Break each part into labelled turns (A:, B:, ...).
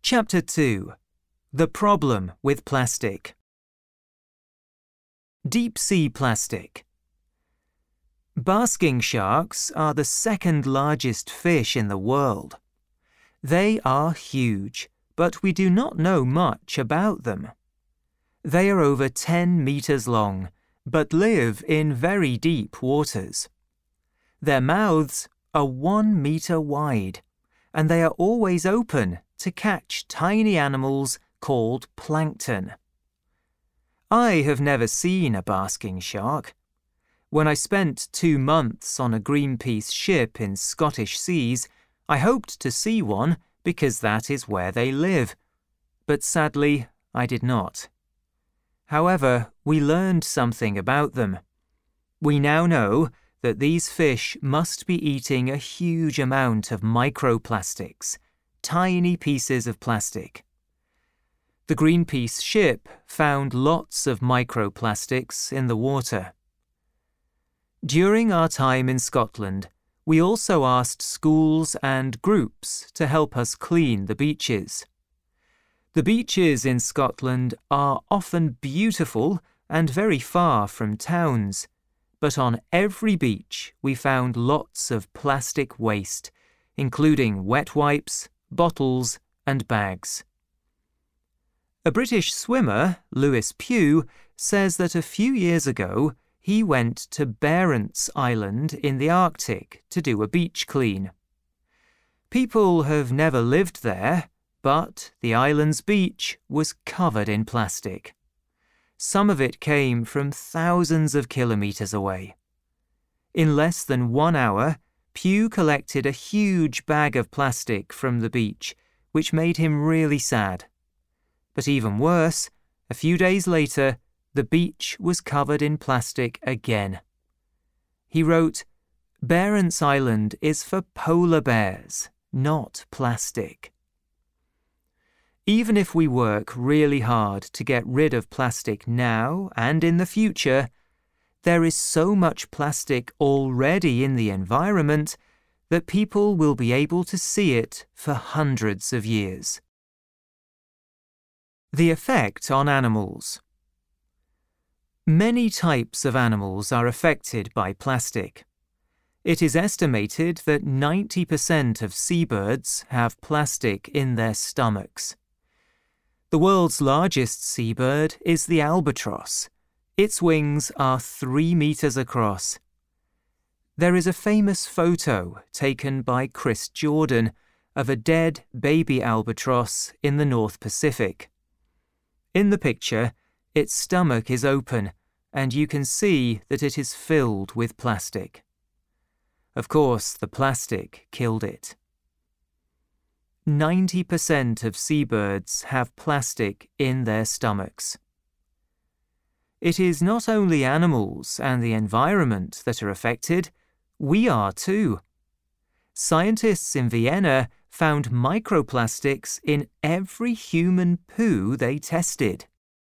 A: Chapter 2. The Problem with Plastic. Deep-sea plastic. Basking sharks are the second largest fish in the world. They are huge, but we do not know much about them. They are over 10 meters long, but live in very deep waters. Their mouths are 1 meter wide, and they are always open to catch tiny animals called plankton. I have never seen a basking shark. When I spent 2 months on a Greenpeace ship in Scottish seas, I hoped to see one because that is where they live. But sadly, I did not. However, we learned something about them. We now know that these fish must be eating a huge amount of microplastics, tiny pieces of plastic. The Greenpeace ship found lots of microplastics in the water. During our time in Scotland, we also asked schools and groups to help us clean the beaches. The beaches in Scotland are often beautiful and very far from towns, but on every beach we found lots of plastic waste, including wet wipes, bottles and bags. A British swimmer, Lewis Pugh, says that a few years ago he went to Barents Island in the Arctic to do a beach clean. People have never lived there, but the island's beach was covered in plastic. Some of it came from thousands of kilometers away. In less than 1 hour, Pugh collected a huge bag of plastic from the beach, which made him really sad. But even worse, a few days later, the beach was covered in plastic again. He wrote, "Barents Island is for polar bears, not plastic." Even if we work really hard to get rid of plastic now and in the future, there is so much plastic already in the environment that people will be able to see it for hundreds of years. The effect on animals. Many types of animals are affected by plastic. It is estimated that 90% of seabirds have plastic in their stomachs. The world's largest seabird is the albatross. Its wings are 3 meters across. There is a famous photo taken by Chris Jordan of a dead baby albatross in the North Pacific. In the picture, its stomach is open, and you can see that it is filled with plastic. Of course, the plastic killed it. 90% of seabirds have plastic in their stomachs. It is not only animals and the environment that are affected, we are too. Scientists in Vienna found microplastics in every human poo they tested.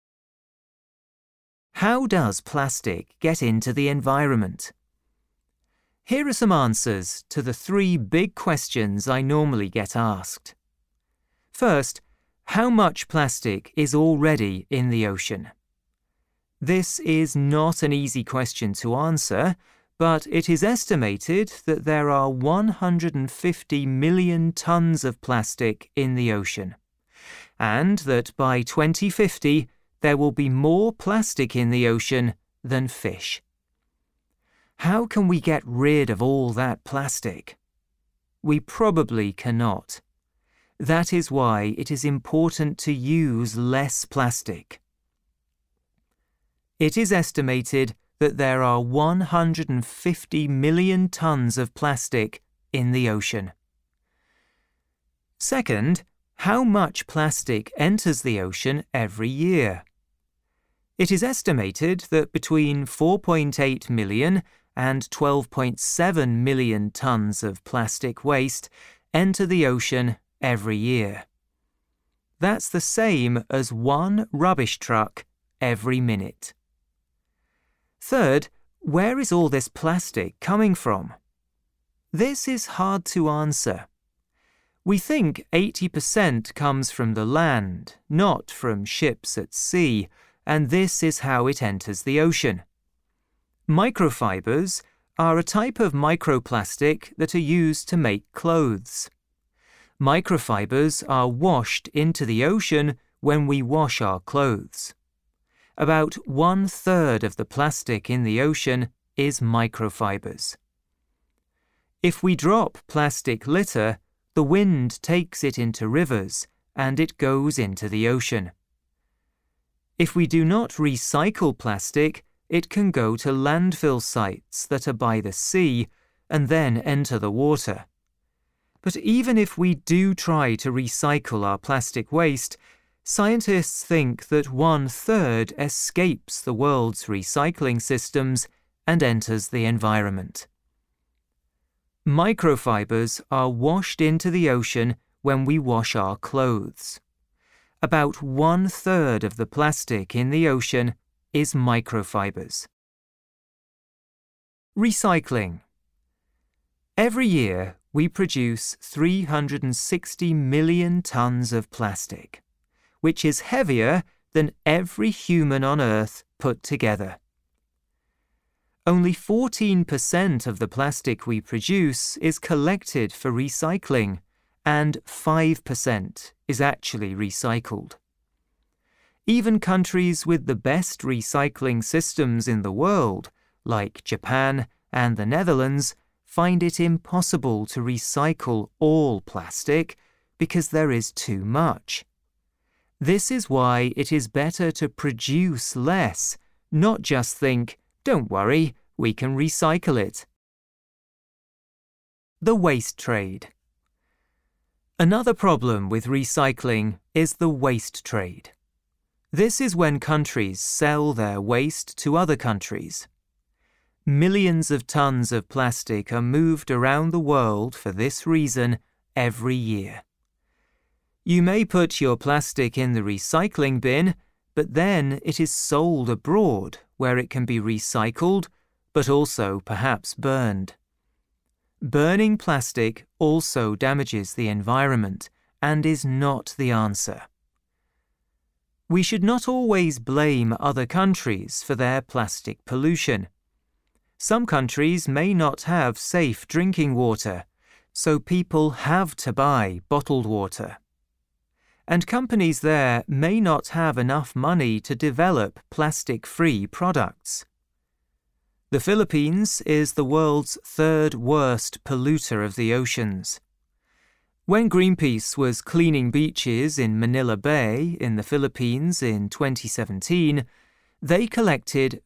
A: How does plastic get into the environment? Here are some answers to the 3 big questions I normally get asked. First, how much plastic is already in the ocean? This is not an easy question to answer, but it is estimated that there are 150 million tons of plastic in the ocean, and that by 2050 there will be more plastic in the ocean than fish. How can we get rid of all that plastic? We probably cannot. That is why it is important to use less plastic. It is estimated that there are 150 million tons of plastic in the ocean. Second, how much plastic enters the ocean every year? It is estimated that between 4.8 million and 12.7 million tons of plastic waste enter the ocean every year. That's the same as 1 rubbish truck every minute. Third, where is all this plastic coming from? This is hard to answer. We think 80% comes from the land, not from ships at sea, and this is how it enters the ocean. Microfibers are a type of microplastic that are used to make clothes. Microfibers are washed into the ocean when we wash our clothes. About 1/3 of the plastic in the ocean is microfibers. If we drop plastic litter, the wind takes it into rivers and it goes into the ocean. If we do not recycle plastic, it can go to landfill sites that are by the sea and then enter the water. But even if we do try to recycle our plastic waste, scientists think that 1/3 escapes the world's recycling systems and enters the environment. Microfibers are washed into the ocean when we wash our clothes. About 1/3 of the plastic in the ocean is microfibers. Recycling. Every year, we produce 360 million tons of plastic, which is heavier than every human on Earth put together. Only 14% of the plastic we produce is collected for recycling, and 5% is actually recycled. Even countries with the best recycling systems in the world, like Japan and the Netherlands, find it impossible to recycle all plastic because there is too much. This is why it is better to produce less, not just think, "Don't worry, we can recycle it." The waste trade. Another problem with recycling is the waste trade. This is when countries sell their waste to other countries. Millions of tons of plastic are moved around the world for this reason every year. You may put your plastic in the recycling bin, but then it is sold abroad where it can be recycled, but also perhaps burned. Burning plastic also damages the environment and is not the answer. We should not always blame other countries for their plastic pollution. Some countries may not have safe drinking water, so people have to buy bottled water. And companies there may not have enough money to develop plastic-free products. The Philippines is the world's 3rd worst polluter of the oceans. When Greenpeace was cleaning beaches in Manila Bay in the Philippines in 2017, they collected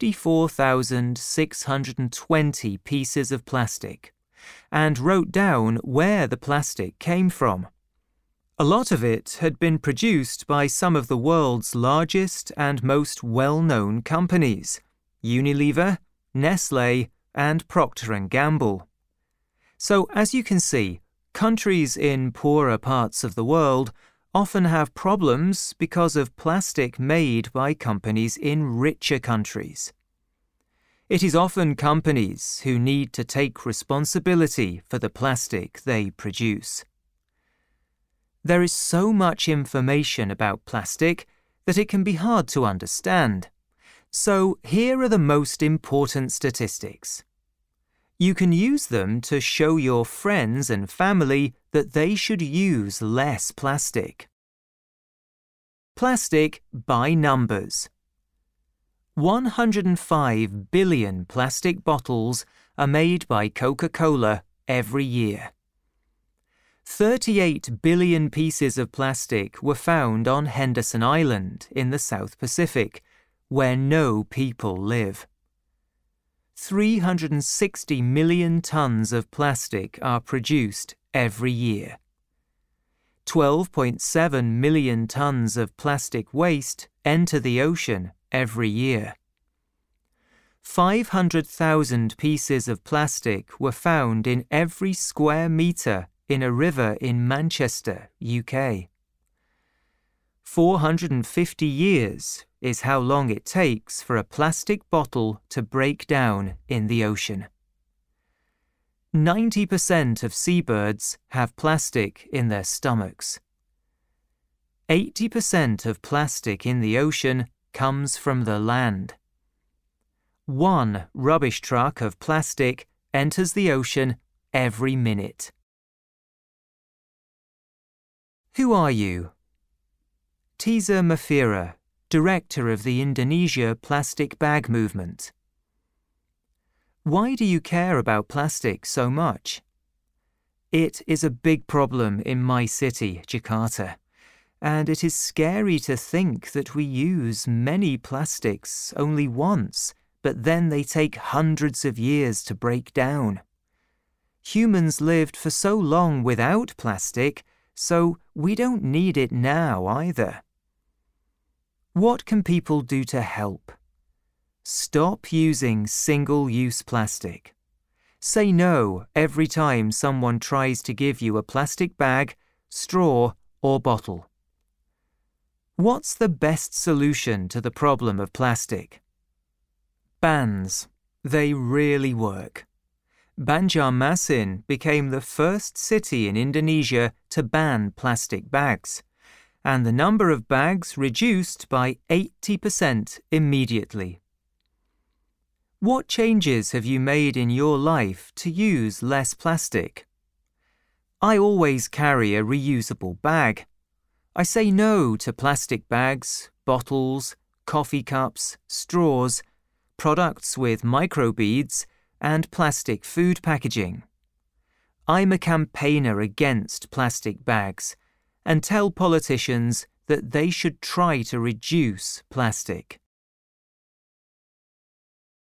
A: 54,620 pieces of plastic and wrote down where the plastic came from. A lot of it had been produced by some of the world's largest and most well-known companies, Unilever, Nestlé, and Procter & Gamble. So, as you can see, countries in poorer parts of the world often have problems because of plastic made by companies in richer countries. It is often companies who need to take responsibility for the plastic they produce. There is so much information about plastic that it can be hard to understand. So here are the most important statistics. You can use them to show your friends and family that they should use less plastic. Plastic by numbers. 105 billion plastic bottles are made by Coca-Cola every year. 38 billion pieces of plastic were found on Henderson Island in the South Pacific, where no people live. 360 million tons of plastic are produced every year. 12.7 million tons of plastic waste enter the ocean every year. 500,000 pieces of plastic were found in every square metre in a river in Manchester, UK. 450 years is how long it takes for a plastic bottle to break down in the ocean. 90% of seabirds have plastic in their stomachs. 80% of plastic in the ocean comes from the land. 1 rubbish truck of plastic enters the ocean every minute. Who are you? Tisa Mafira, Director of the Indonesia Plastic Bag Movement. Why do you care about plastic so much? It is a big problem in my city, Jakarta, and it is scary to think that we use many plastics only once, but then they take hundreds of years to break down. Humans lived for so long without plastic, so we don't need it now either. What can people do to help? Stop using single-use plastic. Say no every time someone tries to give you a plastic bag, straw, or bottle. What's the best solution to the problem of plastic? Bans. They really work. Banjarmasin became the first city in Indonesia to ban plastic bags, and the number of bags reduced by 80% immediately. What changes have you made in your life to use less plastic? I always carry a reusable bag. I say no to plastic bags, bottles, coffee cups, straws, products with microbeads, and plastic food packaging. I'm a campaigner against plastic bags and tell politicians that they should try to reduce plastic.